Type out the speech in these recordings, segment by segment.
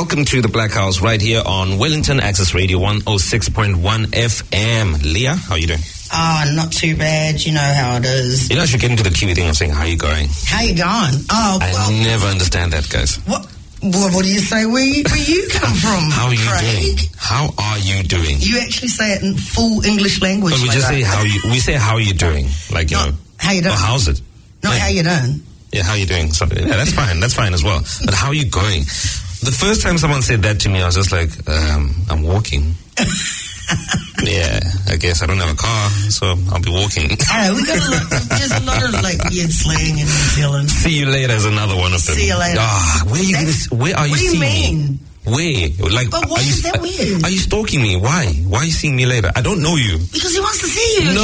Welcome to the Black House right here on Wellington Access Radio 106.1 FM. Leah, how are you doing? Not too bad. You know how it is. You know, I should get into the Kiwi thing of saying, how are you going? How you going? I never understand that, guys. What do you say? Where you come from? How are you Craig? doing? How are you doing? You actually say it in full English language. But we just say how are you doing? Like, you know. How you doing? Or how's it? Not how you doing. Yeah, how you doing? So, yeah, that's fine. That's fine as well. But how are you going? The first time someone said that to me, I was just like, I'm walking. Yeah, I guess I don't have a car, so I'll be walking. We got there's a lot of like weird slang in New Zealand. See you later is another one of them. See you later. Where are you seeing me? Where? Like, but why is that weird? Are you stalking me? Why? Why are you seeing me later? I don't know you. Because he wants to see you.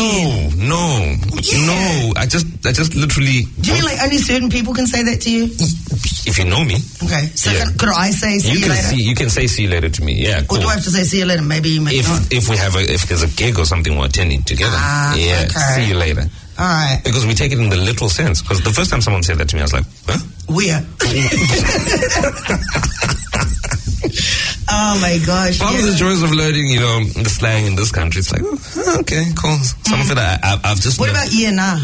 No. I just literally. Do you mean like only certain people can say that to you? If you know me. Okay. So could I say see you later? You can say see you later to me. Yeah. Cool. Or do I have to say see you later? Maybe not. If there's a gig or something we're attending together. Okay. See you later. All right. Because we take it in the literal sense. Because the first time someone said that to me, I was like, huh? Weird. Oh my gosh. Part of the joys of learning, you know, the slang in this country, it's like, okay, cool. Some of it I've just... What about yeah, nah?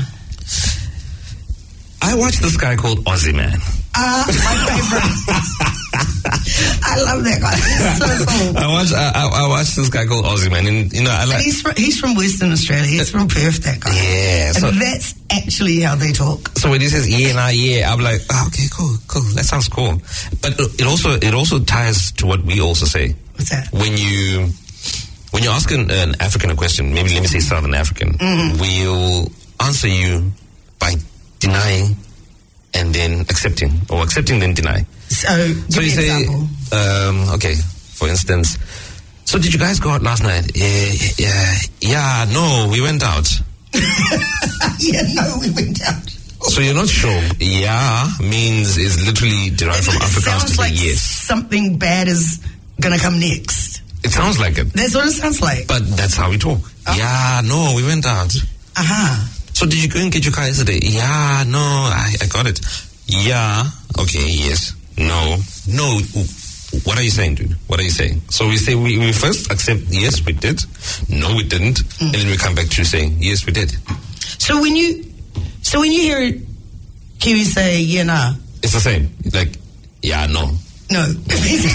I watched this guy called Aussie Man. My favorite. I love that guy. He's so cool. I watched this guy called Aussie Man, and you know, I like. He's from Western Australia. He's from Perth. That guy. Yeah, and that's actually how they talk. So when he says yeah, nah, yeah, I'm like, okay, cool. That sounds cool. But it also ties to what we also say. What's that? When you ask an African a question, maybe let me say Southern African, we'll answer you by denying and then accepting, or accepting then deny. So you say, okay, for instance, so did you guys go out last night? Yeah, no, we went out. Yeah, no, we went out. So you're not sure. Yeah means is literally derived from Afrikaans to say like yes. Something bad is gonna come next. It sounds like it. That's what it sounds like. But that's how we talk. Yeah, no, we went out. So did you go and get your car yesterday? Yeah, no, I got it. Yeah, okay, yes. No. What are you saying, dude? What are you saying? So we say we first accept yes, we did. No, we didn't. And then we come back to saying yes, we did. So when you hear Kiwi say yeah, nah, it's the same. Like yeah, no. No. It's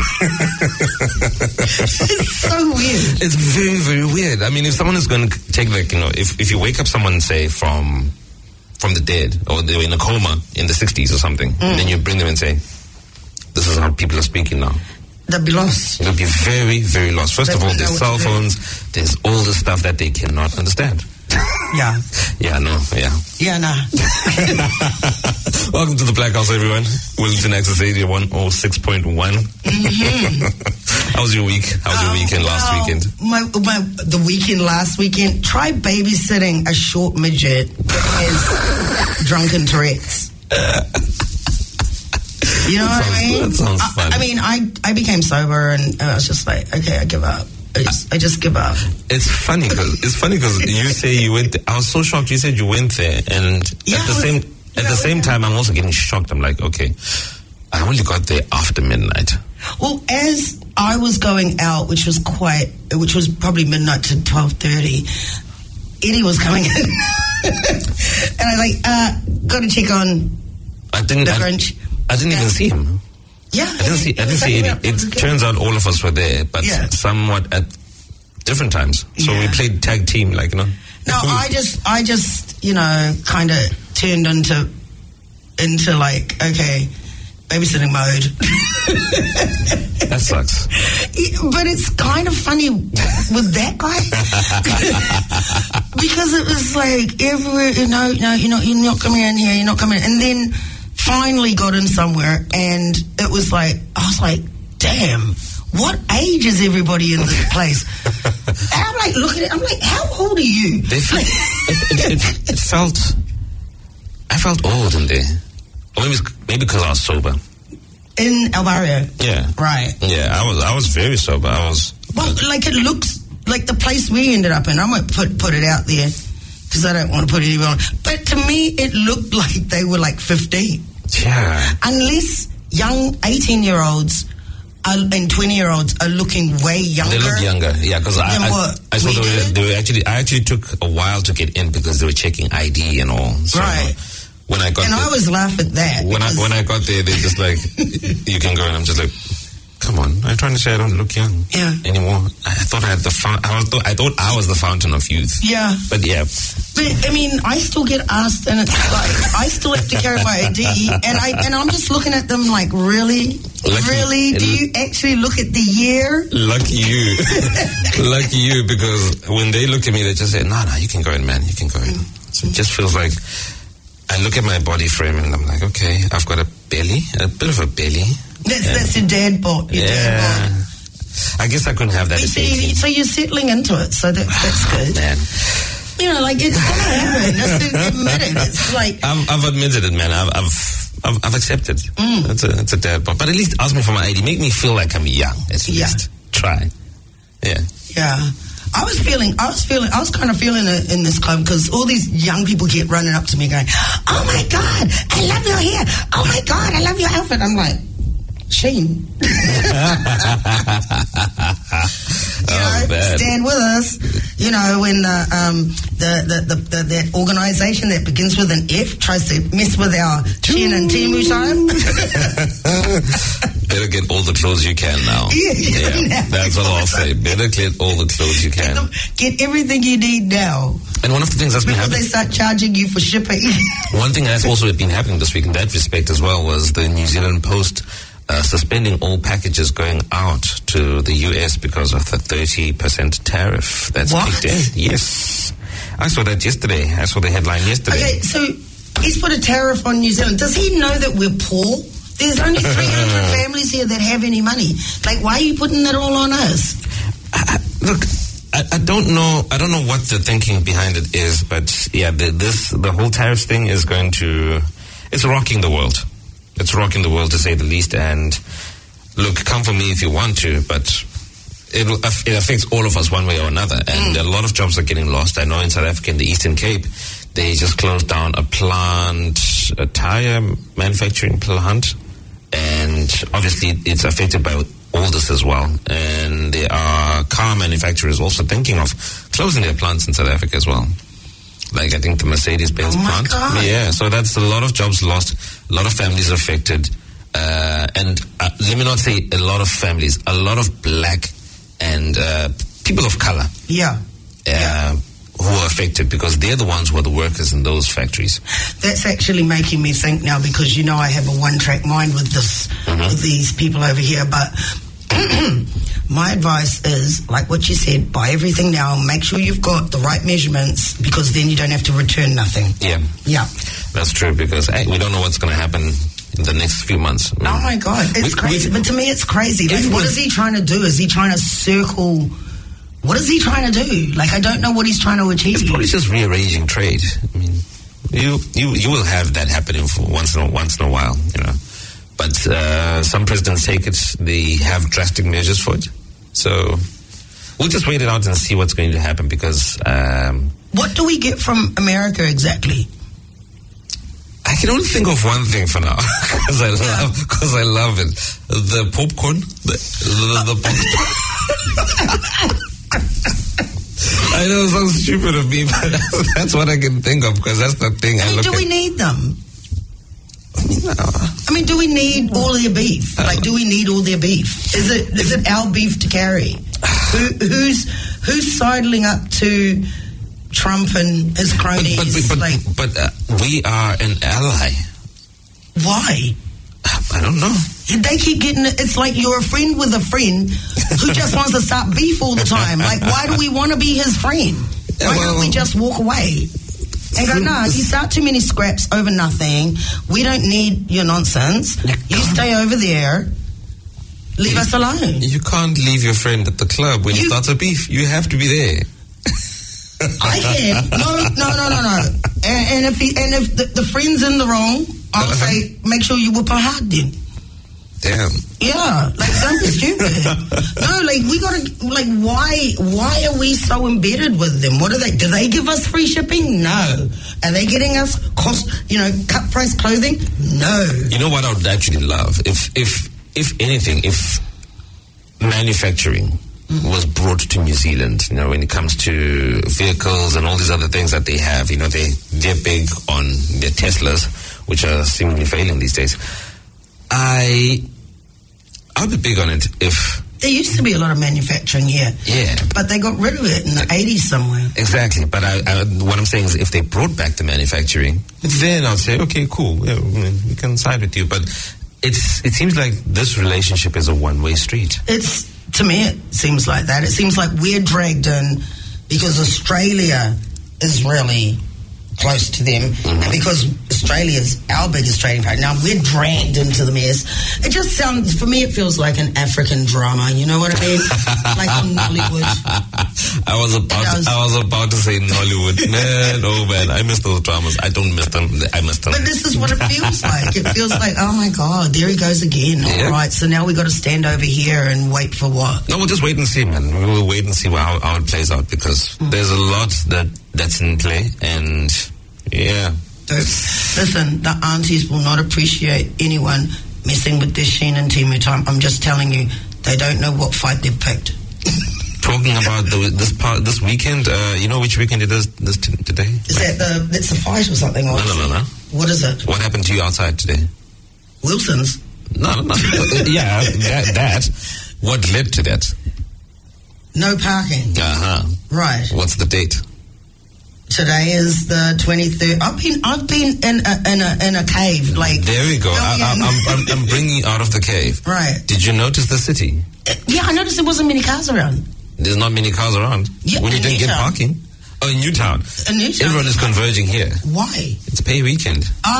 so weird. It's very, very weird. I mean, if someone is going to take, like, you know, if you wake up someone, say, from the dead, or they were in a coma in the 60s or something, and then you bring them and say, this is how people are speaking now. They'll be lost. They'll be very, very lost. First of all, there's cell phones, there's all the stuff that they cannot understand. Yeah. Yeah, no, yeah. Yeah, nah. Welcome to the Black House, everyone. Wellington Access Radio 106.1. How was your week? How was your weekend last weekend? The weekend last weekend, try babysitting a short midget that has drunken Tourette's. You know what I mean? That sounds fun. I mean, I became sober and I was just like, okay, I give up. I just give up. It's funny because you say you went there. I was so shocked. You said you went there, and at the same time, I'm also getting shocked. I'm like, okay, I only got there after midnight. Well, as I was going out, which was probably midnight to 12:30, Eddie was coming in, and I was like, got to check on the French. I didn't even see him. Yeah, I didn't see Eddie. It turns out all of us were there, but somewhat at different times. So we played tag team, like, you know. No, I just, you know, kind of turned into like, okay, babysitting mode. That sucks. But it's kind of funny with that guy because it was like everywhere. No, you're not coming in here. You're not coming in, and then. Finally got in somewhere, and it was like, I was like, damn, what age is everybody in this place? And I'm like, looking at it, I'm like, how old are you? I felt old in there. Or maybe because I was sober. In El Barrio? Yeah. Right. Yeah, I was very sober. Well, like, it looks like the place we ended up in. I might put it out there, because I don't want to put anyone on. But to me, it looked like they were like 15. Yeah. Unless young 18-year-olds and 20-year-olds are looking way younger. They look younger, yeah, because I saw I actually took a while to get in because they were checking ID and all. So right. When I got and there, I always laugh at that. When I got there, they're just like, you can go, and I'm just like, come on, I'm trying to say I don't look young anymore. I thought I had I thought I was the fountain of youth. Yeah. But yeah. But I mean, I still get asked, and it's like I still have to carry my ID, and I'm just looking at them like, really? Really? Do you actually look at the year? Lucky you. Lucky you, because when they look at me, they just say, no, you can go in, man. You can go in. So it just feels like I look at my body frame and I'm like, okay, I've got a belly, a bit of a belly. That's your dad bod. Dad bod. I guess I couldn't have that. So you're settling into it, so that's good. Man. You know, like, it's gonna happen. Just admit it. It's like I've admitted it, man. I've accepted. It's a dad bod. But at least ask me for my ID. Make me feel like I'm young. At least try. Yeah. Yeah. I was kind of feeling it in this club because all these young people kept running up to me going, oh my God, I love your hair. Oh my God, I love your outfit. I'm like, Shane. Stand with us. You know, when that organisation that begins with an F tries to mess with our Chin and Timu time. Better get all the clothes you can now. Yeah, that's what I'll say. Better get all the clothes you can. Get everything you need now. And one of the things that's been happening, they start charging you for shipping. One thing that's also been happening this week in that respect as well was the New Zealand Post suspending all packages going out to the US because of the 30% tariff that's kicked in. Yes. I saw that yesterday. I saw the headline yesterday. Okay, so he's put a tariff on New Zealand. Does he know that we're poor? There's only 300 families here that have any money. Like, why are you putting that all on us? Look, I don't know. I don't know what the thinking behind it is, but yeah, the whole tariff thing is it's rocking the world. It's rocking the world, to say the least. And look, come for me if you want to, but it affects all of us one way or another. And a lot of jobs are getting lost. I know in South Africa, in the Eastern Cape, they just closed down a tire manufacturing plant. And obviously it's affected by all this as well. And there are car manufacturers also thinking of closing their plants in South Africa as well. Like, I think the Mercedes-Benz plant. God. Yeah, so that's a lot of jobs lost, a lot of families affected. And let me not say a lot of families, a lot of black and people of color. Yeah. Who are affected because they're the ones who are the workers in those factories. That's actually making me think now, because you know I have a one-track mind with this, with these people over here, but my advice is, like what you said, buy everything now, make sure you've got the right measurements, because then you don't have to return nothing. Yeah. That's true, because we don't know what's going to happen in the next few months. Oh my God, it's crazy. But to me, it's crazy. Like, what is he trying to do? Is he trying to circle? What is he trying to do? Like, I don't know what he's trying to achieve. It's probably just rearranging trade. I mean, you will have that happening for once in a while, you know. But some presidents take it; they have drastic measures for it. So we'll just wait it out and see what's going to happen. Because what do we get from America exactly? I can only think of one thing for now, because I love it. The popcorn, the popcorn. I know it sounds stupid of me, but that's what I can think of, because that's the thing I look at. Do we need them? No. I mean, do we need all their beef? Like, do we need all their beef? Is it our beef to carry? Who's sidling up to Trump and his cronies? But we are an ally. Why? I don't know. They keep getting it. It's like you're a friend with a friend who just wants to start beef all the time. Like, why do we want to be his friend? Why don't we just walk away and go, no, you start too many scraps over nothing. We don't need your nonsense. You stay over there. Leave us alone. You can't leave your friend at the club when you start a beef. You have to be there. I can. No. And if the friend's in the wrong, I'll say, make sure you whip her hard then. Damn. Yeah, like, don't be stupid. No, like, we gotta, like, why are we so embedded with them? What do they give us free shipping? No. Are they getting us cut price clothing? No. You know what I would actually love? If anything, if manufacturing was brought to New Zealand, when it comes to vehicles and all these other things that they have, they're big on their Teslas, which are seemingly failing these days. I'll be big on it if... There used to be a lot of manufacturing here. Yeah. But they got rid of it in the 80s somewhere. Exactly. But what I'm saying is if they brought back the manufacturing, then I'll say, okay, cool, we can side with you. But it seems like this relationship is a one-way street. To me, it seems like that. It seems like we're dragged in because Australia is really close to them, and because Australia is our biggest trading partner, now we're dragged into the mess. It just sounds, for me, it feels like an African drama. You know what I mean? Like on Nollywood. I was about to say Nollywood. Man, I miss those dramas. I don't miss them. I miss them. But this is what it feels like. It feels like, oh my God, there he goes again. All right, so now we got to stand over here and wait for what? No, we'll just wait and see, man. We will wait and see how it plays out, because there's a lot that's in play, and yeah. Listen, the aunties will not appreciate anyone messing with this Sheen and Timu time. I'm just telling you, they don't know what fight they've picked. Talking about this weekend, you know which weekend it is today? Is that's the fight or something? Or No. What is it? What happened to you outside today? Wilson's? No. Yeah, that. What led to that? No parking. Right. What's the date? Today is the 23rd. I've been in a cave. Like, there we go. I'm bringing you out of the cave. Right. Did you notice the city? Yeah, I noticed there wasn't many cars around. There's not many cars around. Yeah, when you didn't get parking. Oh, in Newtown. Everyone is converging here. Why? It's pay weekend.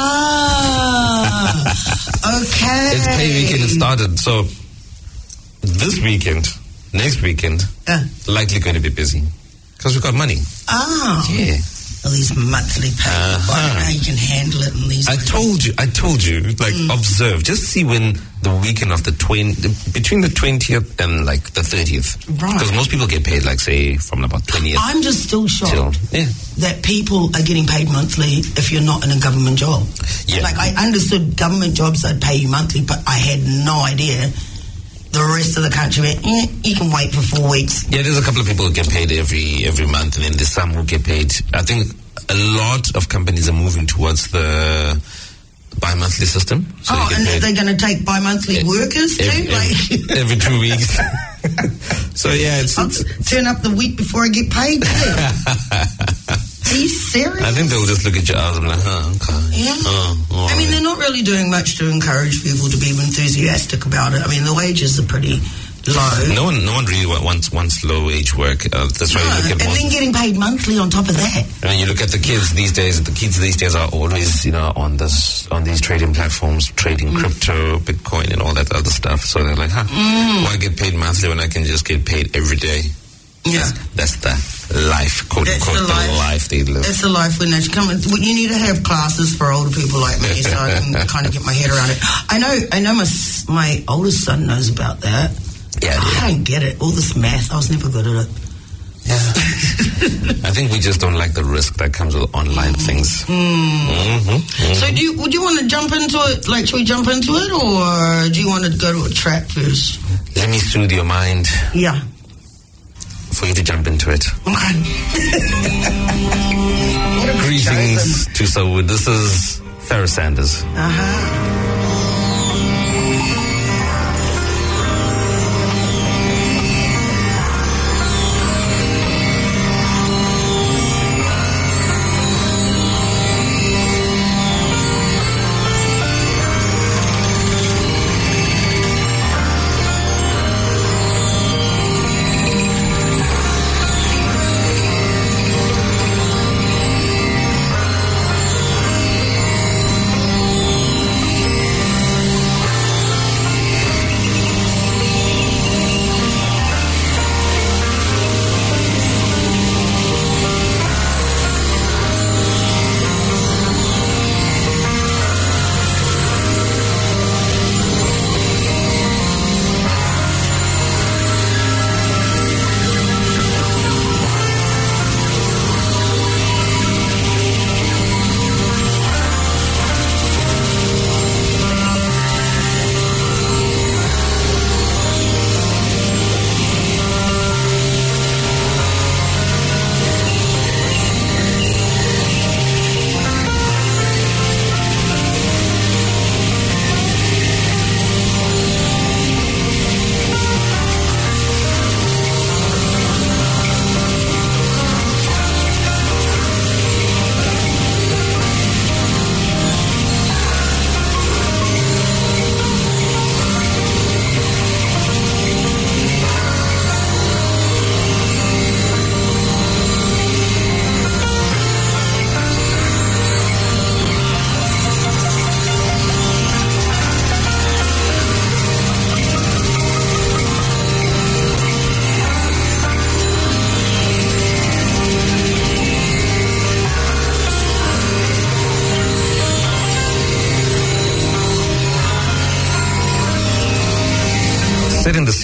Okay. It's pay weekend. It started. So this weekend, next weekend, likely going to be busy. Because we've got money. Yeah. All these monthly payments. Now you can handle it in these. I told you. Like, observe. Just see when the weekend of between the 20th and like the 30th. Right. Because most people get paid, like, say, from about 20th. I'm just still shocked that people are getting paid monthly if you're not in a government job. Yeah. Like, I understood government jobs that pay you monthly, but I had no idea. The rest of the country, you can wait for 4 weeks. Yeah, there's a couple of people who get paid every month, and then there's some who get paid. I think a lot of companies are moving towards the bi-monthly system. So and they're going to take bi-monthly workers too? Every 2 weeks. So yeah, I'll turn up the week before I get paid too. Are you serious? I think they'll just look at your eyes and be like, okay. Yeah. I mean, they're not really doing much to encourage people to be enthusiastic about it. I mean, the wages are pretty low. No one really wants low wage work. That's why you look at then getting paid monthly on top of that. I mean, you look at the kids these days. The kids these days are always, on these trading platforms, trading crypto, Bitcoin, and all that other stuff. So they're like, why get paid monthly when I can just get paid every day? Yeah, that's the life, quote unquote, the life they live. It's the life when they come. You need to have classes for older people like me, so I can kind of get my head around it. I know. My oldest son knows about that. Yeah, I don't get it. All this math, I was never good at it. Yeah, I think we just don't like the risk that comes with online things. So, would you want to jump into it? Like, should we jump into it, or do you want to go to a track first? Let me soothe your mind. Yeah. For you to jump into it. Okay. Greetings to Sowood. This is Farrah Sanders.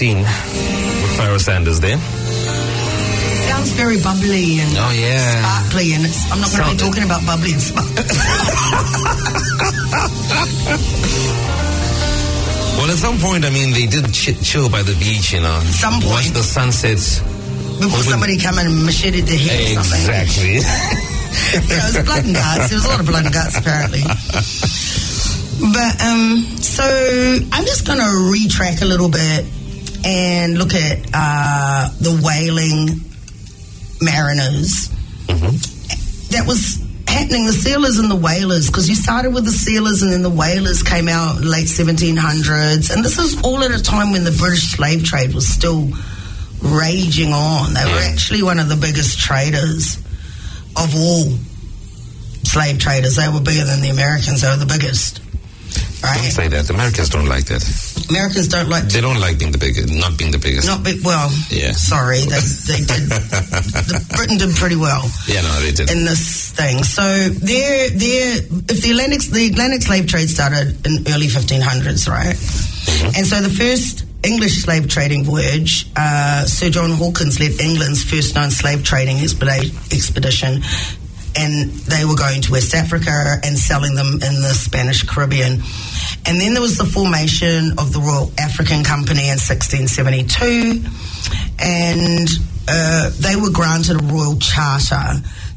16 with Pharoah Sanders there. Sounds very bubbly and sparkly, and I'm not going to be talking about bubbly and sparkly. Well, at some point, I mean, they did chill by the beach, you know. Some point. Watch the sunsets. Before somebody come and macheted their head or something. Exactly. It was blood and guts. There was a lot of blood and guts, apparently. But, so I'm just going to retrack a little bit and look at the whaling mariners. Mm-hmm. That was happening, the sealers and the whalers, because you started with the sealers and then the whalers came out in late 1700s, and this is all at a time when the British slave trade was still raging on. They were actually one of the biggest traders of all slave traders. They were bigger than the Americans. They were the biggest. Right? Don't say that. The Americans don't like that. Americans don't like... They don't like being the biggest, not being the biggest. Not big, well, sorry. They did. Britain did pretty well. Yeah, no, they did. In this thing. So, if the Atlantic slave trade started in early 1500s, right? Mm-hmm. And so the first English slave trading voyage, Sir John Hawkins led England's first known slave trading expedition, and they were going to West Africa and selling them in the Spanish Caribbean. And then there was the formation of the Royal African Company in 1672, and they were granted a royal charter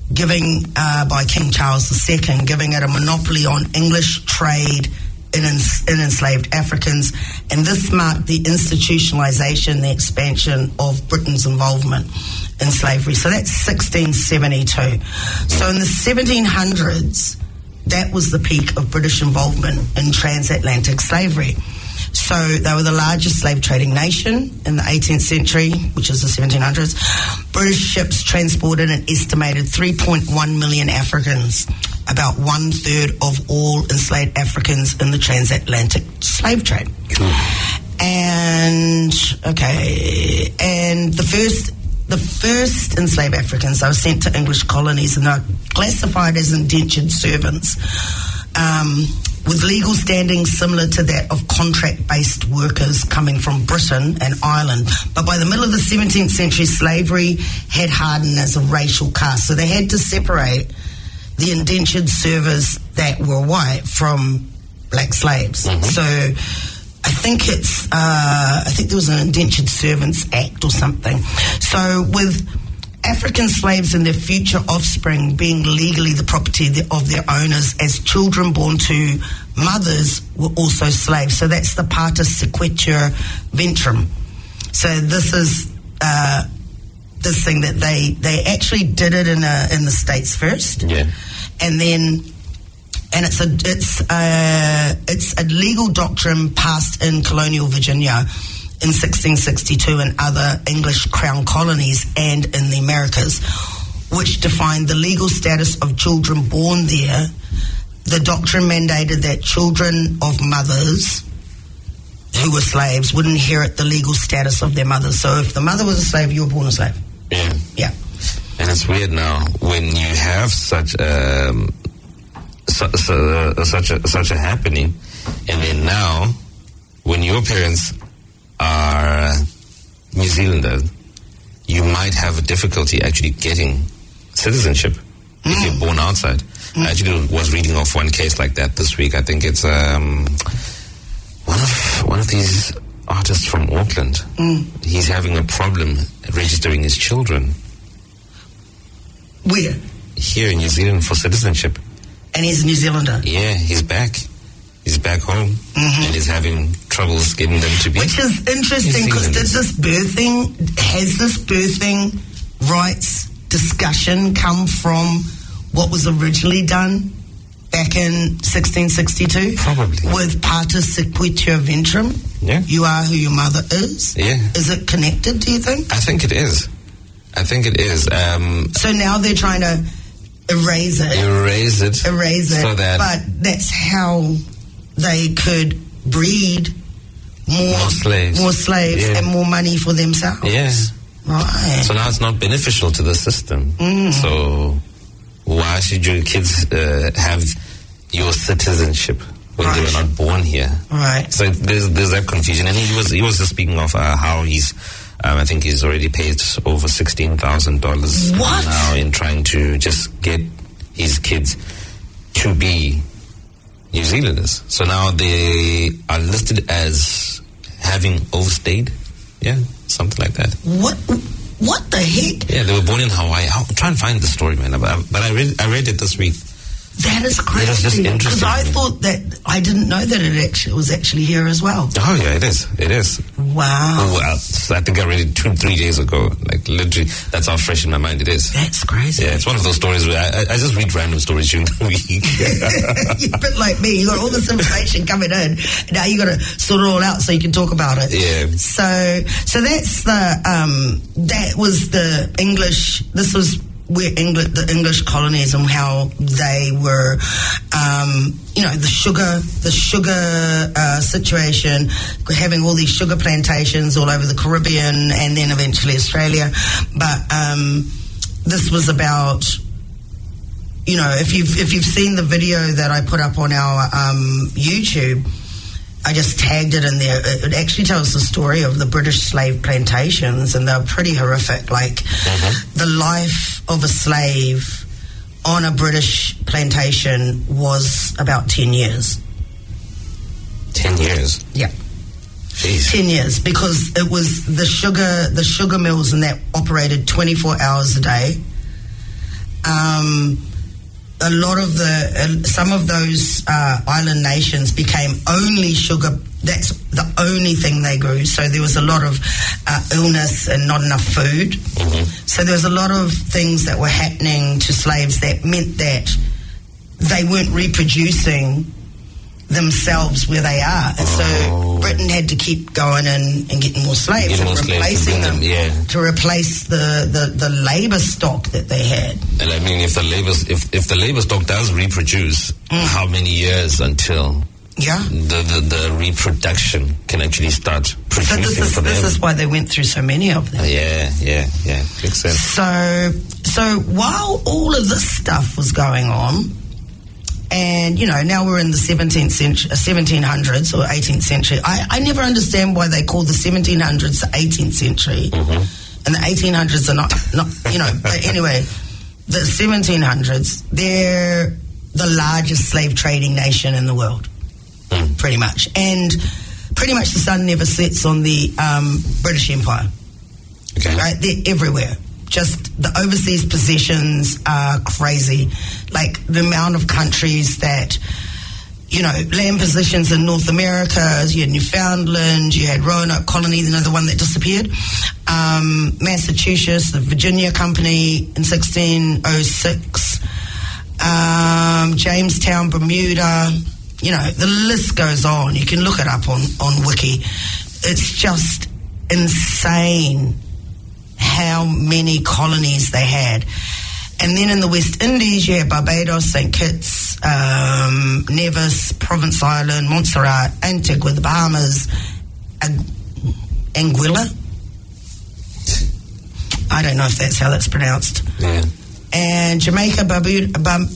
by King Charles II, giving it a monopoly on English trade in enslaved Africans, and this marked the institutionalization, the expansion of Britain's involvement in slavery. So that's 1672. So in the 1700s, that was the peak of British involvement in transatlantic slavery. So they were the largest slave trading nation in the 18th century, which is the 1700s. British ships transported an estimated 3.1 million Africans, about 1/3 of all enslaved Africans in the transatlantic slave trade. And the first enslaved Africans, they were sent to English colonies and they're classified as indentured servants, with legal standing similar to that of contract-based workers coming from Britain and Ireland. But by the middle of the 17th century, slavery had hardened as a racial caste. So they had to separate the indentured servers that were white from black slaves. Mm-hmm. So I think there was an Indentured Servants Act or something. So with African slaves and their future offspring being legally the property of their owners, as children born to mothers were also slaves. So that's the partus sequitur ventrum. So this is this thing that they actually did it in the States first, and then. And it's a legal doctrine passed in colonial Virginia in 1662 and other English crown colonies and in the Americas, which defined the legal status of children born there. The doctrine mandated that children of mothers who were slaves would inherit the legal status of their mothers. So if the mother was a slave, you were born a slave. Yeah. And it's weird now when you have such a happening, and then now when your parents are New Zealander, you might have a difficulty actually getting citizenship if you're born outside. I actually was reading off one case like that this week. I think it's one of these artists from Auckland. He's having a problem registering his children. Where? Here in New Zealand for citizenship. And he's a New Zealander? Yeah, he's back. He's back home. And he's having troubles getting them to be. Which is interesting, because has this birthing rights discussion come from what was originally done back in 1662? Probably. With partus sequitur ventrum? Yeah. You are who your mother is? Yeah. Is it connected, do you think? I think it is. So now they're trying to erase it. So that, but that's how they could breed more slaves and more money for themselves. Yeah. Right. So now it's not beneficial to the system. So why should your kids have your citizenship? when they were not born here. Right. So there's that confusion, and he was just speaking of how he's. I think he's already paid over $16,000 now in trying to just get his kids to be New Zealanders. So now they are listed as having overstayed. Yeah, something like that. What the heck? Yeah, they were born in Hawaii. I'll try and find the story, man. But I read it this week. That is crazy. It was just interesting. Because I thought that, I didn't know that it was actually here as well. Oh, yeah, it is. It is. Wow. Oh, well, I think I read it 2-3 days ago. Like, literally, that's how fresh in my mind it is. That's crazy. Yeah, it's one of those stories where I just read random stories during the week. You're a bit like me. You got all this information coming in. Now you got to sort it all out so you can talk about it. Yeah. So that's that was the English, this was where the English colonies and how they were, the sugar situation, having all these sugar plantations all over the Caribbean and then eventually Australia. But this was about, if you've seen the video that I put up on our YouTube, I just tagged it in there. It actually tells the story of the British slave plantations, and they're pretty horrific. Like, the life of a slave on a British plantation was about 10 years. 10 years? Yeah. Jeez. 10 years, because it was the sugar mills and that operated 24 hours a day. A lot of some of those island nations became only sugar. That's the only thing they grew. So there was a lot of illness and not enough food. So there was a lot of things that were happening to slaves that meant that they weren't reproducing themselves where they are. And so Britain had to keep going and getting more slaves and replacing them to replace the labour stock that they had. And I mean, if the labour stock does reproduce, how many years until the reproduction can actually start producing for them? This is why they went through so many of them. Yeah. Makes sense. So while all of this stuff was going on, and, now we're in the 1700s or 18th century. I never understand why they call the 1700s the 18th century. And the 1800s are not but anyway, the 1700s, they're the largest slave trading nation in the world, pretty much. And pretty much the sun never sets on the British Empire. Okay. Right? They're everywhere. Just the overseas possessions are crazy. Like the amount of countries that, land positions in North America. You had Newfoundland, you had Roanoke Colony, the one that disappeared. Massachusetts, the Virginia Company in 1606. Jamestown, Bermuda. The list goes on. You can look it up on Wiki. It's just insane how many colonies they had. And then in the West Indies, you had Barbados, St. Kitts, Nevis, Province Island, Montserrat, Antigua, the Bahamas, Anguilla. I don't know if that's how that's pronounced. Yeah. And Jamaica, Barbuda,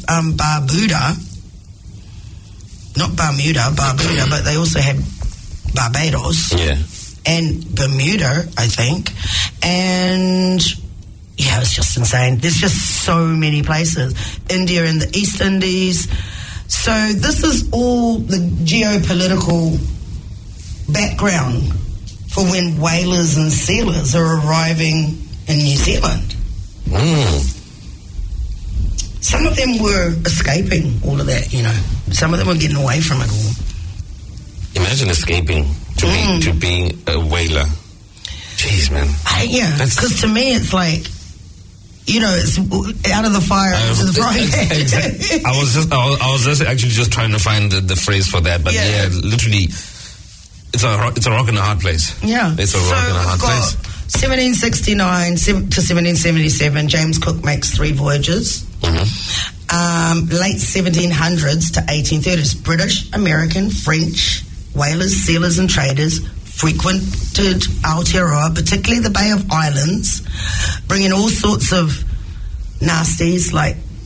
not Bermuda, Barbuda, but they also had Barbados. Yeah. And Bermuda, I think. And yeah, it's just insane. There's just so many places. India and the East Indies. So this is all the geopolitical background for when whalers and sealers are arriving in New Zealand. Some of them were escaping all of that, Some of them were getting away from it all. Imagine escaping to be a whaler. Jeez, man. Because to me it's like, it's out of the fire into the frying pan. Exactly. I was just actually just trying to find the phrase for that, but literally, it's a rock and a hard place. Yeah, it's a rock and a hard place. 1769 to 1777, James Cook makes 3 voyages. Late 1700s to 1830s, British, American, French whalers, sealers, and traders frequented Aotearoa, particularly the Bay of Islands, bringing all sorts of nasties like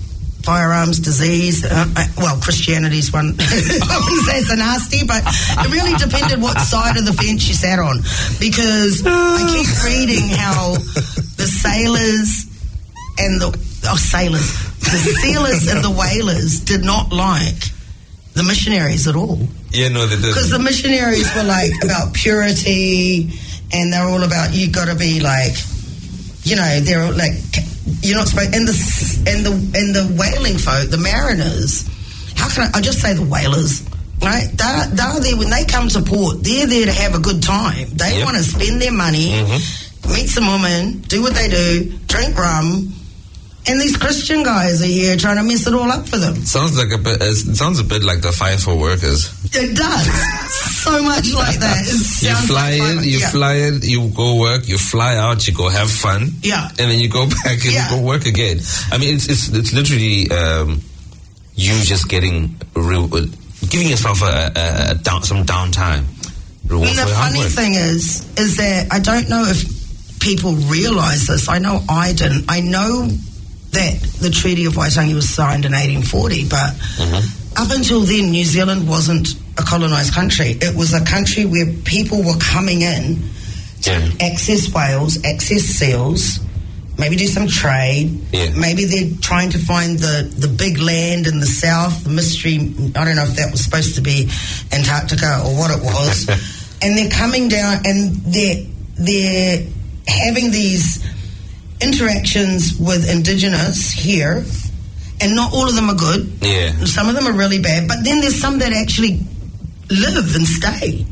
firearms disease. Well, Christianity's one. I wouldn't say it's a nasty, but it really depended what side of the fence you sat on. Because I keep reading how the sailors and the sealers and the whalers did not like the missionaries at all. Yeah, no, they didn't. Because the missionaries were like about purity, and they're all about you got to be like, you know, they're like you're not supposed. And the whaling folk, the mariners. How can I just say the whalers? Right? They're there when they come to port. They're there to have a good time. They want to spend their money, meet some women, do what they do, drink rum. And these Christian guys are here trying to mess it all up for them. Sounds a bit like the fight for workers. It does. So much like that. You fly in, you go work, you fly out, you go have fun. Yeah. And then you go back and you go work again. I mean, it's literally you just giving yourself some downtime. And the funny thing is that I don't know if people realise this. I know I didn't. I know that the Treaty of Waitangi was signed in 1840, but up until then, New Zealand wasn't a colonised country. It was a country where people were coming in to access whales, access seals, maybe do some trade. Yeah. Maybe they're trying to find the big land in the south, the mystery. I don't know if that was supposed to be Antarctica or what it was. And they're coming down and they're having these interactions with indigenous here, and not all of them are good. Yeah. Some of them are really bad, but then there's some that actually live and stay.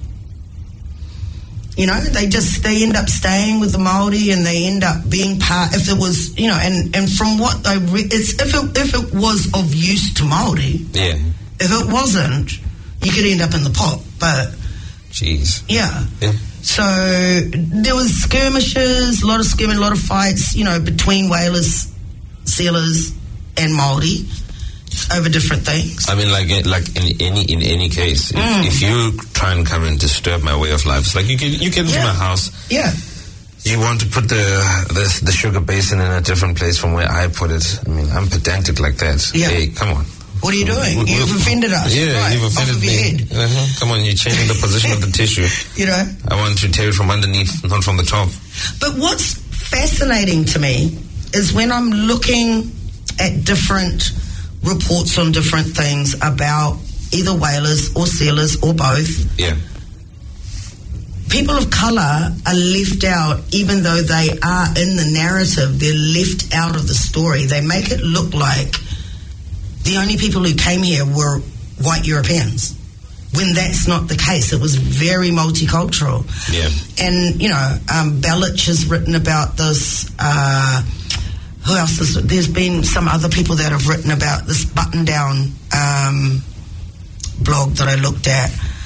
You know, they end up staying with the Māori, and they end up being part. If it was, you know, and from what I read, if it was of use to Māori. Yeah. If it wasn't, you could end up in the pot. But jeez. Yeah. So there was skirmishes, a lot of fights, you know, between whalers, sealers, and Māori over different things. I mean, like in any case, if you try and come and disturb my way of life, it's like you get into my house. Yeah. You want to put the sugar basin in a different place from where I put it. I mean, I'm pedantic like that. Yeah. Hey, come on. What are you doing? You've offended us. Yeah, right, you've offended me. Your head. Come on, you're changing the position of the tissue. You know? I want to tear it from underneath, not from the top. But what's fascinating to me is when I'm looking at different reports on different things about either whalers or sealers or both. Yeah. People of colour are left out, even though they are in the narrative. They're left out of the story. They make it look like the only people who came here were white Europeans, when that's not the case. It was very multicultural. Yeah. And, you know, Bellich has written about this. Who else? There's been some other people that have written about this button-down blog that I looked at.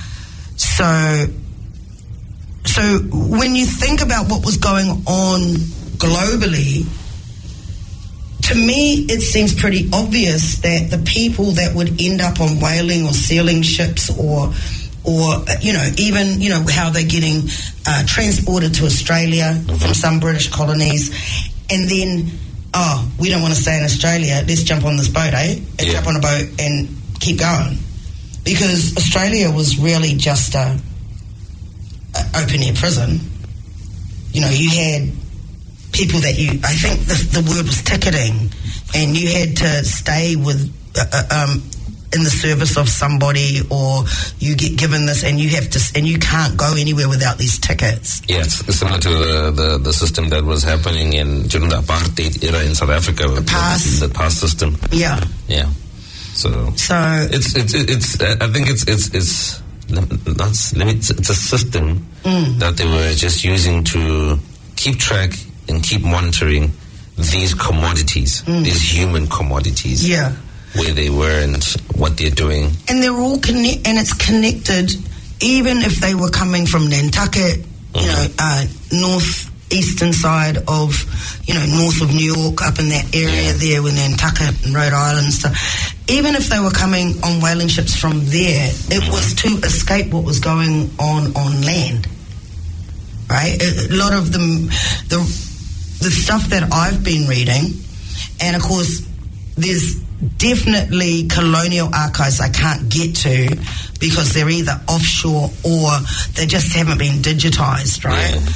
So when you think about what was going on globally, to me, it seems pretty obvious that the people that would end up on whaling or sealing ships or you know, even, you know, how they're getting transported to Australia from some British colonies, and then, we don't want to stay in Australia, let's jump on this boat, and jump on a boat and keep going. Because Australia was really just a open-air prison. You know, you had people that I think the word was ticketing, and you had to stay with in the service of somebody, or you get given this, and you have to, and you can't go anywhere without these tickets. Yeah, it's similar to the system that was happening during the apartheid era in South Africa. The pass system. Yeah. Yeah. So it's I think it's a system that they were just using to keep track and keep monitoring these commodities, these human commodities. Yeah. Where they were and what they're doing. And they're all and it's connected, even if they were coming from Nantucket, you know, northeastern side of, you know, north of New York, up in that area there with Nantucket and Rhode Island and stuff. Even if they were coming on whaling ships from there, it was to escape what was going on land. Right? A lot of them, the stuff that I've been reading, and of course, there's definitely colonial archives I can't get to because they're either offshore or they just haven't been digitized, right? Yeah.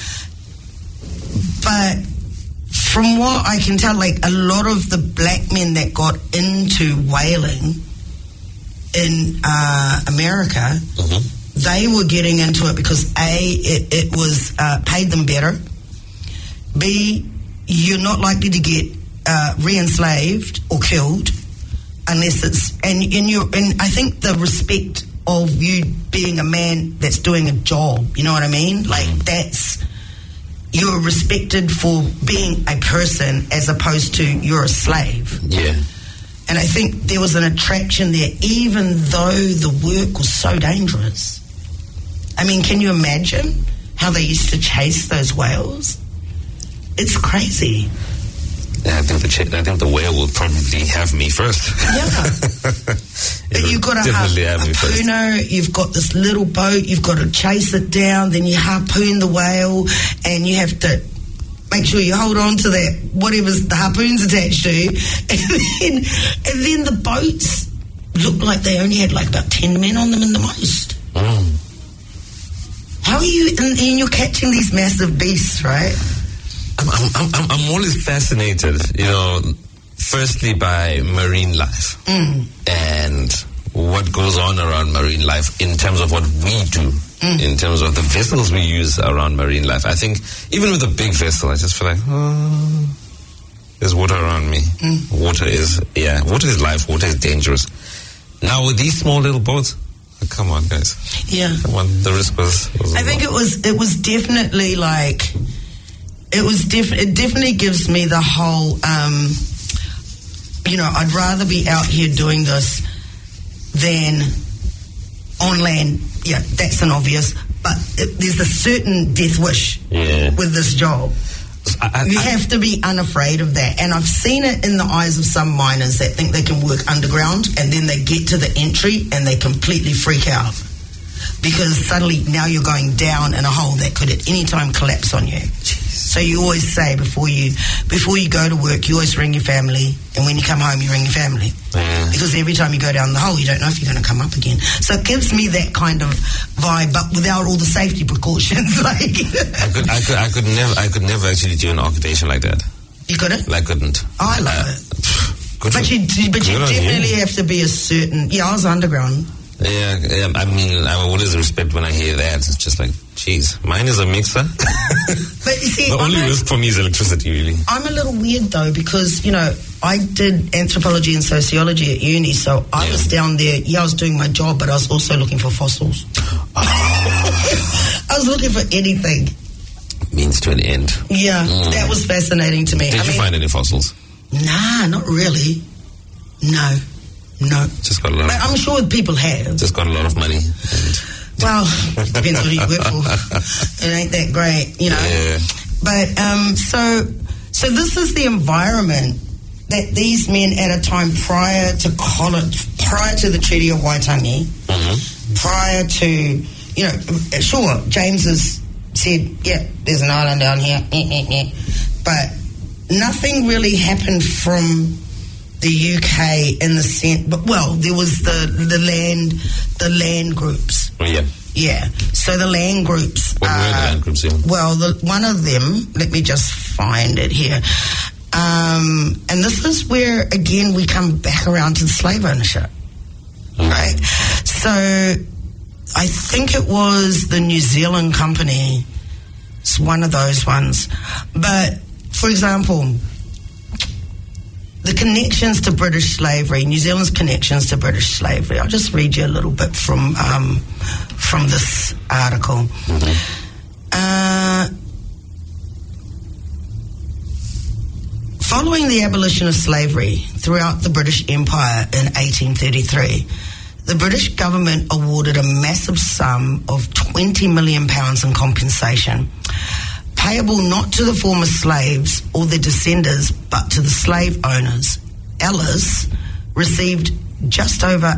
But from what I can tell, like a lot of the black men that got into whaling in America, they were getting into it because A, it was paid them better. B, you're not likely to get re-enslaved or killed unless it's and I think the respect of you being a man that's doing a job, you know what I mean? Like you're respected for being a person as opposed to you're a slave. Yeah. And I think there was an attraction there, even though the work was so dangerous. I mean, can you imagine how they used to chase those whales? It's crazy. Yeah, I think the whale will probably have me first. Yeah. But you've got a harpooner, you've got this little boat, you've got to chase it down, then you harpoon the whale, and you have to make sure you hold on to that, whatever's the harpoon's attached to, and then the boats looked like they only had like about 10 men on them in the most. How are you, and you're catching these massive beasts, right? I'm always fascinated, firstly by marine life and what goes on around marine life in terms of what we do, in terms of the vessels we use around marine life. I think even with a big vessel, I just feel like, there's water around me. Water is life. Water is dangerous. Now with these small little boats, come on, guys. Yeah. Come on, the risk was I think it was definitely like. It definitely gives me the whole, I'd rather be out here doing this than on land. Yeah, that's an obvious. But there's a certain death wish with this job. You have to be unafraid of that. And I've seen it in the eyes of some miners that think they can work underground and then they get to the entry and they completely freak out. Because suddenly now you're going down in a hole that could at any time collapse on you. So you always say before you go to work, you always ring your family, and when you come home, you ring your family. Because every time you go down the hole, you don't know if you're going to come up again. So it gives me that kind of vibe, but without all the safety precautions. Like I could never actually do an occupation like that. You couldn't? I couldn't. Oh, I love it. But you definitely have to be a certain. Yeah, I was underground. Yeah, I mean, I always respect when I hear that. It's just like, geez, mine is a mixer. But you see, the only risk for me is electricity, really. I'm a little weird, though, because, I did anthropology and sociology at uni, so I was down there. Yeah, I was doing my job, but I was also looking for fossils. I was looking for anything. Means to an end. Yeah, that was fascinating to me. Did you find any fossils? Nah, not really. No. Just got a lot. But I'm sure people have. Just got a lot of money. Well, depends on who you work for. It ain't that great, Yeah. But so this is the environment that these men at a time prior to the Treaty of Waitangi, prior to, sure, James has said, yeah, there's an island down here, but nothing really happened from the UK in the sense, but there was the land groups. Oh, yeah. Yeah. So the land groups. What were the land groups? Yeah? Well, one of them. Let me just find it here. And this is where again we come back around to the slave ownership, right? So I think it was the New Zealand Company. It's one of those ones, but for example. The connections to British slavery, New Zealand's connections to British slavery. I'll just read you a little bit from this article. Following the abolition of slavery throughout the British Empire in 1833, the British government awarded a massive sum of £20 million in compensation, payable not to the former slaves or their descendants, but to the slave owners. Ellis received just over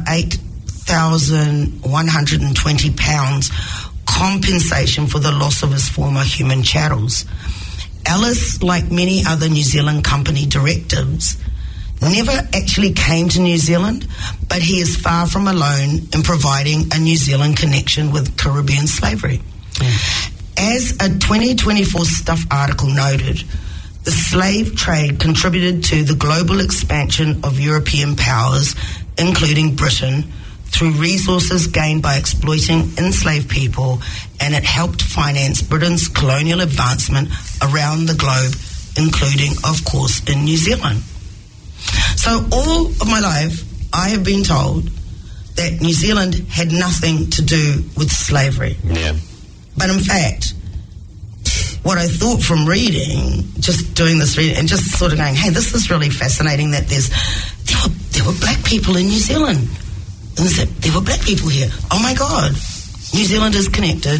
£8,120 compensation for the loss of his former human chattels. Ellis, like many other New Zealand Company directives, never actually came to New Zealand, but he is far from alone in providing a New Zealand connection with Caribbean slavery. As a 2024 Stuff article noted, the slave trade contributed to the global expansion of European powers, including Britain, through resources gained by exploiting enslaved people, and it helped finance Britain's colonial advancement around the globe, including, of course, in New Zealand. So all of my life, I have been told that New Zealand had nothing to do with slavery. Yeah. But in fact, what I thought from reading, just doing this reading, and just sort of going, hey, this is really fascinating that there were black people in New Zealand. And there were black people here. Oh my God, New Zealand is connected.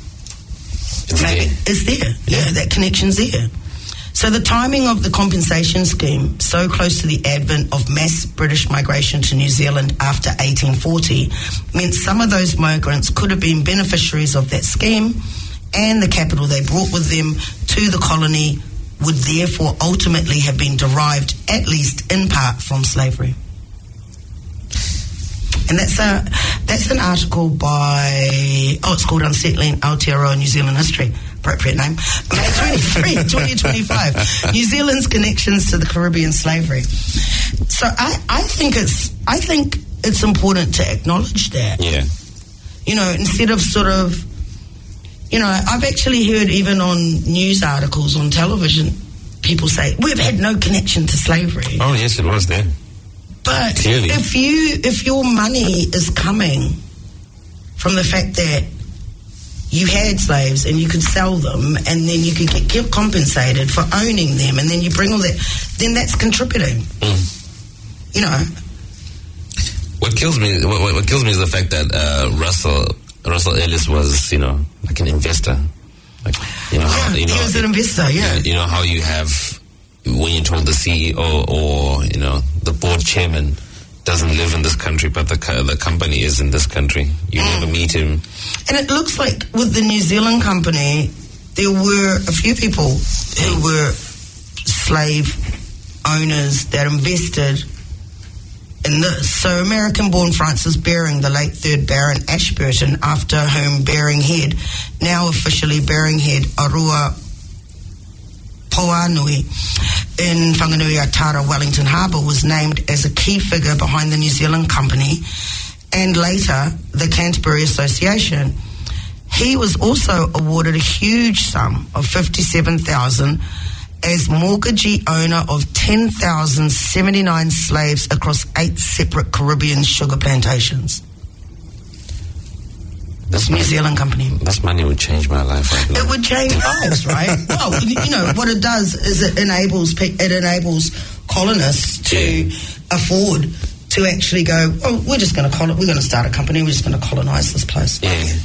It's there. Yeah, that connection's there. So the timing of the compensation scheme, so close to the advent of mass British migration to New Zealand after 1840, meant some of those migrants could have been beneficiaries of that scheme, and the capital they brought with them to the colony would therefore ultimately have been derived, at least in part, from slavery. And that's an article by, it's called Unsettling Aotearoa New Zealand History. Appropriate name. May 23, 2025. New Zealand's connections to the Caribbean slavery. So I think it's important to acknowledge that. Yeah. You know, instead of sort of, you know, I've actually heard even on news articles on television, people say, we've had no connection to slavery. Oh, yes, it was there. But clearly, if your money is coming from the fact that you had slaves and you could sell them and then you could get compensated for owning them, and then you bring all that, then that's contributing. You know. What kills me is the fact that Russell Ellis was, you know, like an investor. Like, you know, he was an investor. Yeah. You know how you have, when you're told the CEO or, you know, the board chairman doesn't live in this country, but the company is in this country. You never meet him. And it looks like with the New Zealand company, there were a few people who were slave owners that invested in this. So American-born Francis Baring, the late 3rd Baron Ashburton, after whom Baring Head, now officially Baring Head, Arua Poanui in Whanganui-a-Tara, Wellington Harbour, was named as a key figure behind the New Zealand Company and later the Canterbury Association. He was also awarded a huge sum of $57,000 as mortgagee owner of 10,079 slaves across 8 separate Caribbean sugar plantations. This New Zealand company. This money would change my life. It would change lives, right? Well, you know what it does is it enables colonists to afford to actually go, oh, we're going to start a company. We're just going to colonize this place. Yeah.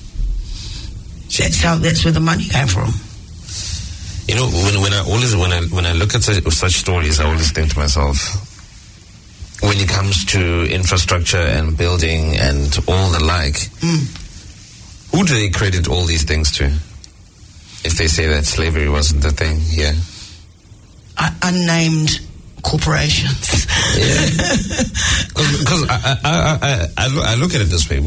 That's where the money came from. You know, when I look at such stories, I always think to myself, when it comes to infrastructure and building and all the like, who do they credit all these things to? If they say that slavery wasn't the thing here, unnamed corporations. Because I look at it this way: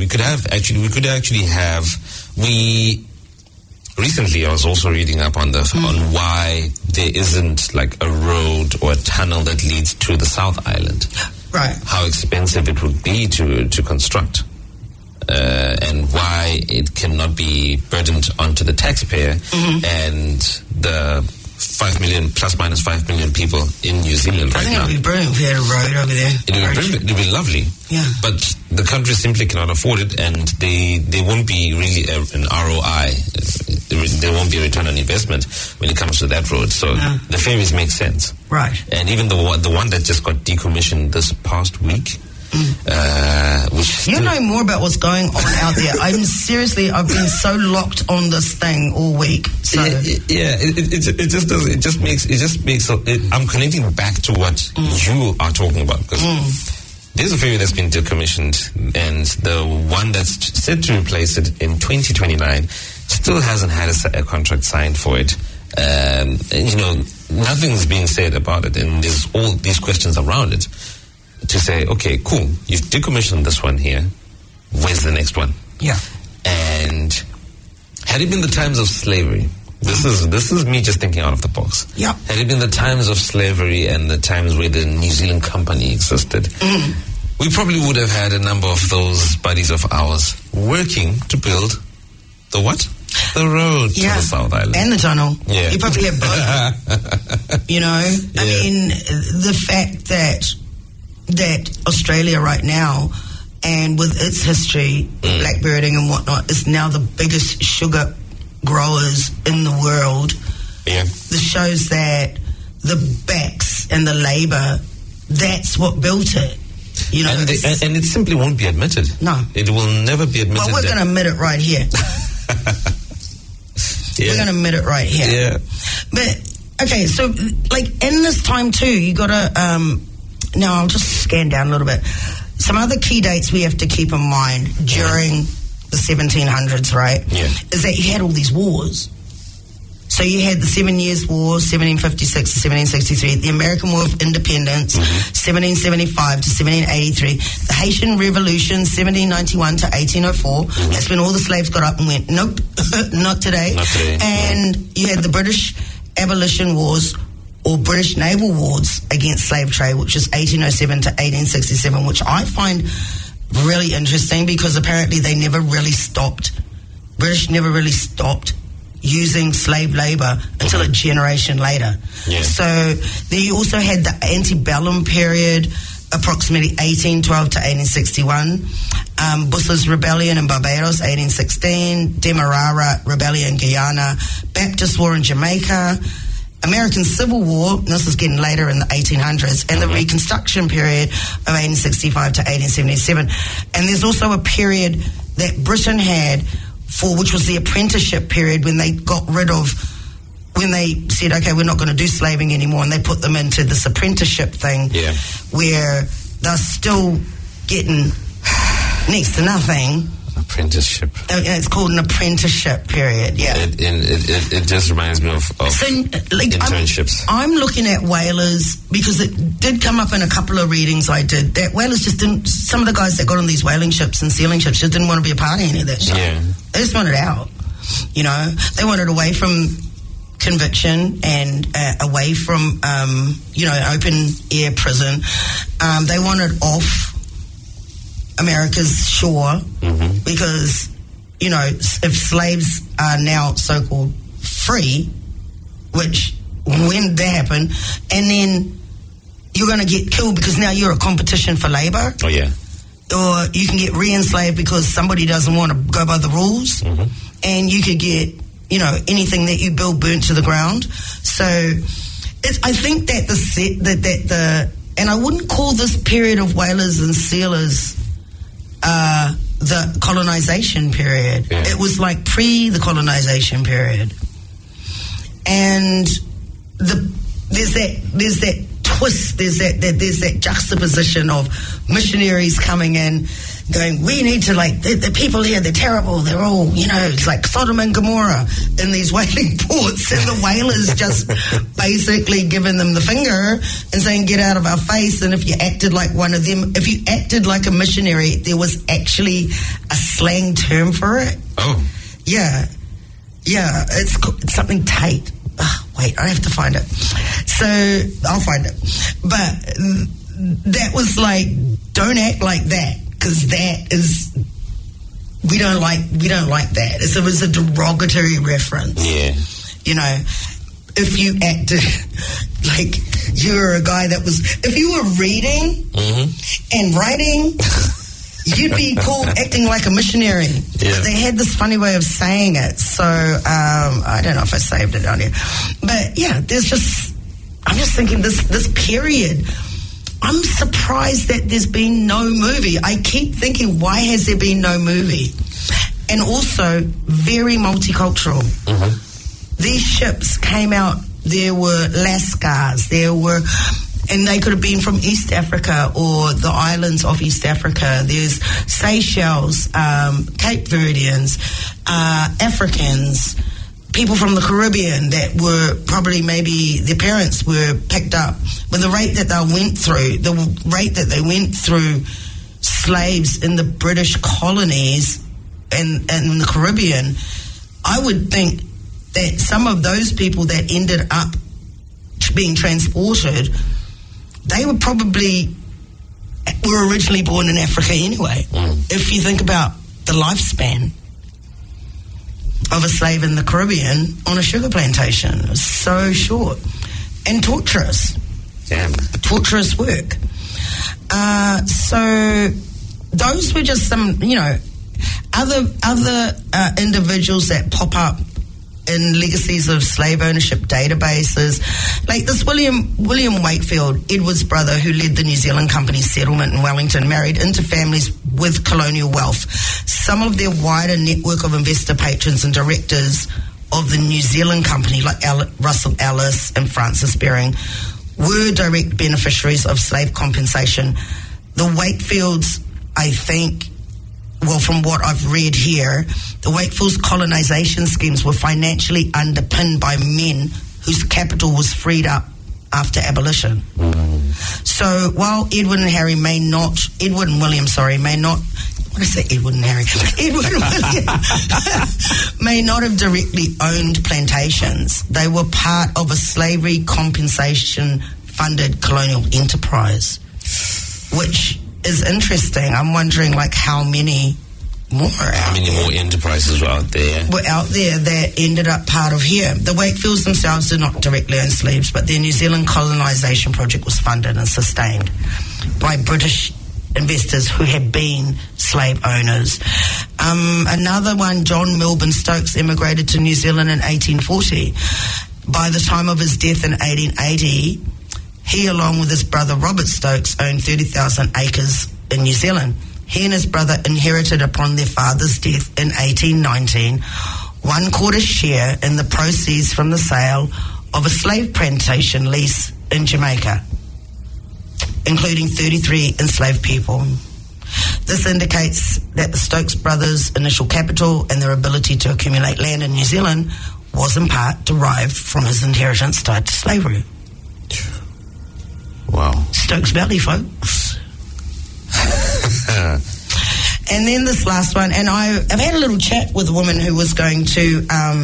recently, I was also reading up on on why there isn't like a road or a tunnel that leads to the South Island. Right. How expensive it would be to construct, and why it cannot be burdened onto the taxpayer and the 5 million, plus minus 5 million people in New Zealand right now. I think it would be brilliant if we had a road over there. It would be lovely. Yeah. But the country simply cannot afford it, and they won't be really an ROI. There won't be a return on investment when it comes to that road. So the ferries make sense. Right. And even the one that just got decommissioned this past week, which you know more about what's going on out there. I've been so locked on this thing all week. So it just makes I'm connecting back to what you are talking about, because there's a ferry that's been decommissioned, and the one that's set to replace it in 2029 still hasn't had a contract signed for it. nothing's being said about it, and there's all these questions around it to say, okay, cool, you've decommissioned this one here, where's the next one? Yeah. And had it been the times of slavery, this is me just thinking out of the box. Yeah. Had it been the times of slavery and the times where the New Zealand Company existed, we probably would have had a number of those buddies of ours working to build the what? The road to the South Island. And the tunnel. Yeah. You probably have both. I mean, the fact that Australia right now, and with its history, blackbirding and whatnot, is now the biggest sugar growers in the world. Yeah. This shows that the backs and the labour, that's what built it. And it simply won't be admitted. No. It will never be admitted. Well, we're going to admit it right here. We're going to admit it right here. Yeah. But, okay, so, like, in this time, too, you got to, now I'll just scan down a little bit. Some other key dates we have to keep in mind during the 1700s, right? Yeah. Is that you had all these wars. So you had the 7 Years' War, 1756 to 1763, the American War of Independence, 1775 to 1783, the Haitian Revolution, 1791 to 1804. That's when all the slaves got up and went, nope, not today. Not today. And you had the British Abolition Wars, or British Naval Wars against slave trade, which is 1807 to 1867, which I find really interesting because apparently they never really stopped. British never really stopped using slave labor until a generation later. Yeah. So then you also had the antebellum period, approximately 1812 to 1861. Bussel's Rebellion in Barbados, 1816. Demerara Rebellion in Guyana. Baptist War in Jamaica. American Civil War, and this is getting later in the 1800s, and the Reconstruction period of 1865 to 1877. And there's also a period that Britain had which was the apprenticeship period, when they got rid of, when they said, okay, we're not going to do slaving anymore, and they put them into this apprenticeship thing, where they're still getting next to nothing. Apprenticeship. It's called an apprenticeship period, yeah. It just reminds me of internships. I'm looking at whalers because it did come up in a couple of readings I did, that whalers just didn't, some of the guys that got on these whaling ships and sealing ships just didn't want to be a part of any of that stuff. Yeah. They just wanted out. They wanted away from conviction and away from, open air prison. They wanted off America's shore, because, if slaves are now so-called free, which when that happened, and then you're going to get killed because now you're a competition for labor. Oh, yeah. Or you can get re-enslaved because somebody doesn't want to go by the rules, and you could get, anything that you build burnt to the ground. So I think that and I wouldn't call this period of whalers and sealers the colonization period. Yeah. It was like the colonization period, and there's that twist. There's that juxtaposition of missionaries coming in, going, we need to, the people here, they're terrible. They're all, it's like Sodom and Gomorrah in these whaling ports, and the whalers just basically giving them the finger and saying, get out of our face. And if you acted like one of them, if you acted like a missionary, there was actually a slang term for it. Oh. Yeah. Yeah, it's something tight. Wait, I have to find it. So I'll find it. But that was like, don't act like that, because that is, we don't like that. It was a derogatory reference. Yeah. If you acted like you were a guy that was, if you were reading and writing, you'd be called acting like a missionary. Yeah. They had this funny way of saying it. So I don't know if I saved it on here. But yeah, I'm just thinking this period, I'm surprised that there's been no movie. I keep thinking, why has there been no movie? And also, very multicultural. These ships came out, there were Lascars, and they could have been from East Africa or the islands of East Africa. There's Seychelles, Cape Verdeans, Africans, people from the Caribbean that were probably maybe their parents were picked up, with the rate that they went through slaves in the British colonies and in the Caribbean, I would think that some of those people that ended up being transported, they were originally born in Africa anyway. If you think about the lifespan of a slave in the Caribbean on a sugar plantation, it was so short and torturous. Damn. Torturous work. So those were just some, other individuals that pop up in legacies of slave ownership databases, like this William Wakefield, Edward's brother, who led the New Zealand Company's settlement in Wellington, married into families with colonial wealth. Some of their wider network of investor patrons and directors of the New Zealand Company, like Russell Ellis and Francis Baring, were direct beneficiaries of slave compensation. The Wakefields, I think, well, from what I've read here, the Wakefield's colonisation schemes were financially underpinned by men whose capital was freed up after abolition. So while Edward and William may not, may not have directly owned plantations, they were part of a slavery compensation funded colonial enterprise, which is interesting. I'm wondering, how many more enterprises were out there that ended up part of here. The Wakefields themselves did not directly own slaves, but their New Zealand colonisation project was funded and sustained by British investors who had been slave owners. Another one, John Milburn Stokes, immigrated to New Zealand in 1840. By the time of his death in 1880, he, along with his brother Robert Stokes, owned 30,000 acres in New Zealand. He and his brother inherited upon their father's death in 1819 1/4 share in the proceeds from the sale of a slave plantation lease in Jamaica, including 33 enslaved people. This indicates that the Stokes brothers' initial capital and their ability to accumulate land in New Zealand was in part derived from his inheritance tied to slavery. Wow. Stokes Valley, folks. And then this last one, and I've had a little chat with a woman who was going to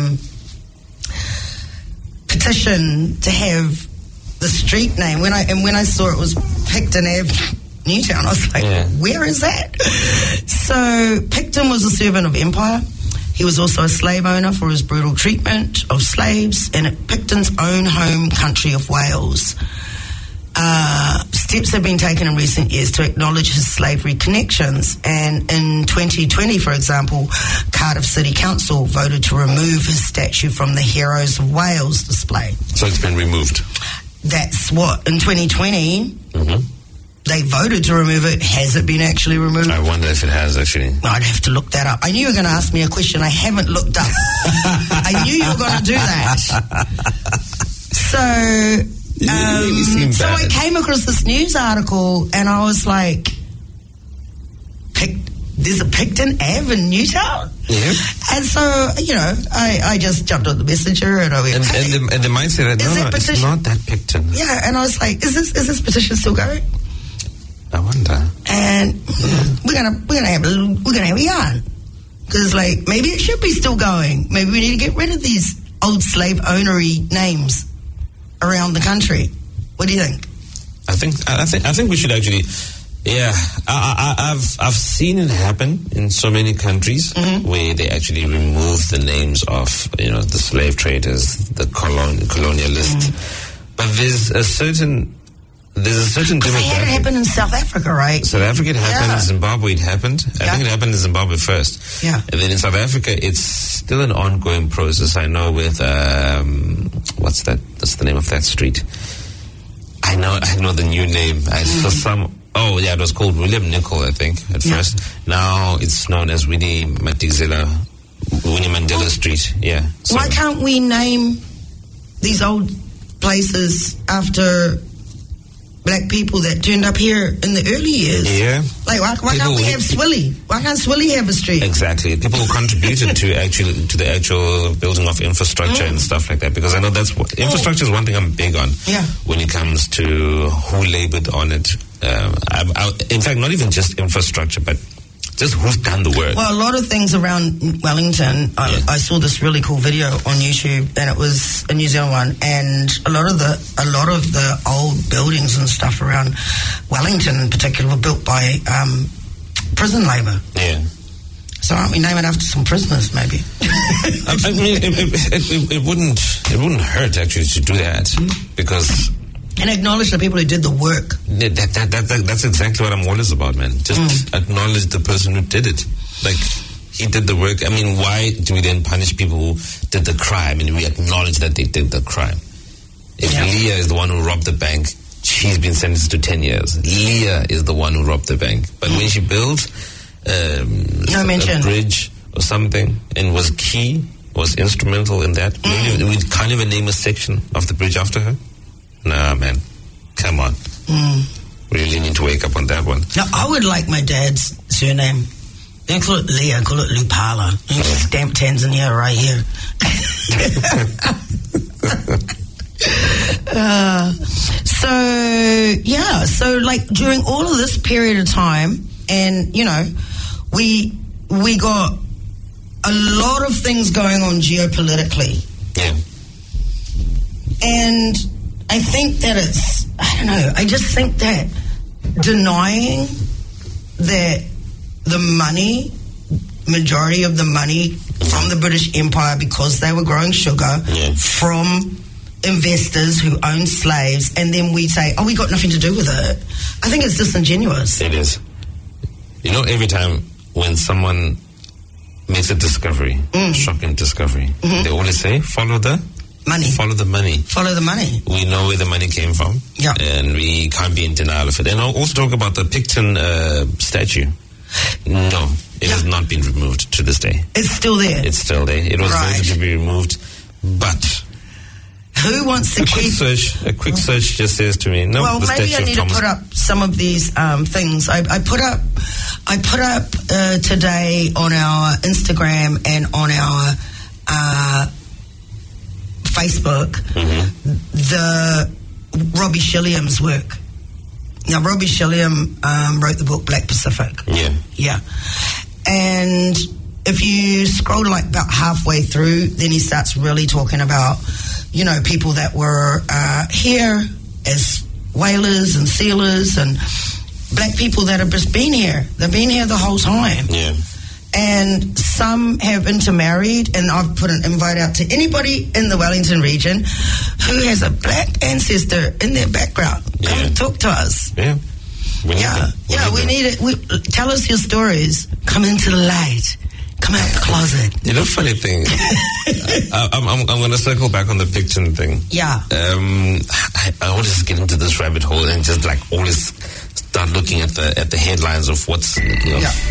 petition to have the street name. When I saw it was Picton Ave, Newtown, I was like, Where is that? So Picton was a servant of empire. He was also a slave owner for his brutal treatment of slaves in Picton's own home country of Wales. Steps have been taken in recent years to acknowledge his slavery connections, and in 2020, for example, Cardiff City Council voted to remove his statue from the Heroes of Wales display. So it's been removed? That's what, in 2020, they voted to remove it. Has it been actually removed? I wonder if it has actually. I'd have to look that up. I knew you were going to ask me a question I haven't looked up. I knew you were going to do that. So I came across this news article and I was like, there's a Picton Ave in Newtown? Yeah. And so, I just jumped on the messenger and I went, and the mindset that, no, it's not that Picton. Yeah, and I was like, is this petition still going? I wonder. And we're gonna have a yarn. Because maybe it should be still going. Maybe we need to get rid of these old slave ownery names around the country. What do you think? I think we should actually. Yeah, I've seen it happen in so many countries where they actually remove the names of the slave traders, the colonialists. But there's a certain demographic. They had it happen in South Africa, right? South Africa it happened. In Zimbabwe it happened. I think it happened in Zimbabwe first. Yeah. And then in South Africa it's still an ongoing process. I know with what's the name of that street? I know the new name. I saw some. Oh yeah, it was called William Nicol, I think, at first. Now it's known as Winnie Mandela Street. Yeah. So. Why can't we name these old places after black people that turned up here in the early years. Yeah. Like, why can't we have Swilly? Why can't Swilly have a street? Exactly. People who contributed to the actual building of infrastructure and stuff like that. Because I know infrastructure is one thing I'm big on. Yeah. When it comes to who labored on it. In fact, not even just infrastructure, but just who's done the work. Well, a lot of things around Wellington. I saw this really cool video on YouTube, and it was a New Zealand one. And a lot of the old buildings and stuff around Wellington, in particular, were built by prison labour. Yeah. So aren't we naming after some prisoners, maybe? I mean, it wouldn't hurt actually to do that because. And acknowledge the people who did the work. That's exactly what I'm always about, man. Just acknowledge the person who did it. Like, he did the work. I mean, why do we then punish people who did the crime and we acknowledge that they did the crime? If Leah is the one who robbed the bank, she's been sentenced to 10 years. Leah is the one who robbed the bank. But when she built a bridge or something and was instrumental in that, maybe we can't even name a section of the bridge after her. Nah, man. Come on. Really need to wake up on that one. Now, I would like my dad's surname. Don't call it Leah, call it Lupala. Stamp Tanzania right here. So like during all of this period of time, and, you know, we got a lot of things going on geopolitically. Yeah. And I think that I just think that denying that the majority of the money from the British Empire, because they were growing sugar from investors who owned slaves, and then we say, oh, we got nothing to do with it. I think it's disingenuous. It is. You know, every time when someone makes a discovery, shocking discovery, they always say, follow the money. Follow the money. Follow the money. We know where the money came from. Yeah. And we can't be in denial of it. And I'll also talk about the Picton statue. No, it has not been removed to this day. It's still there. It's still there. It was voted to be removed, but who wants to a quick search just says to me, no. Well, maybe I need to put up some of these things. I put up today on our Instagram and on our Facebook the Robbie Shilliam's work. Now, Robbie Shilliam wrote the book Black Pacific. Yeah. And if you scroll to like about halfway through, then he starts really talking about, you know, people that were here as whalers and sealers and black people that have just been here. They've been here the whole time. Yeah. And some have intermarried, and I've put an invite out to anybody in the Wellington region who has a black ancestor in their background. Come and talk to us. Yeah. We need it. Tell us your stories. Come into the light. Come out the closet. You know, funny thing, I'm going to circle back on the Picton thing. Yeah. I always get into this rabbit hole and just like always start looking at the headlines of what's, you know,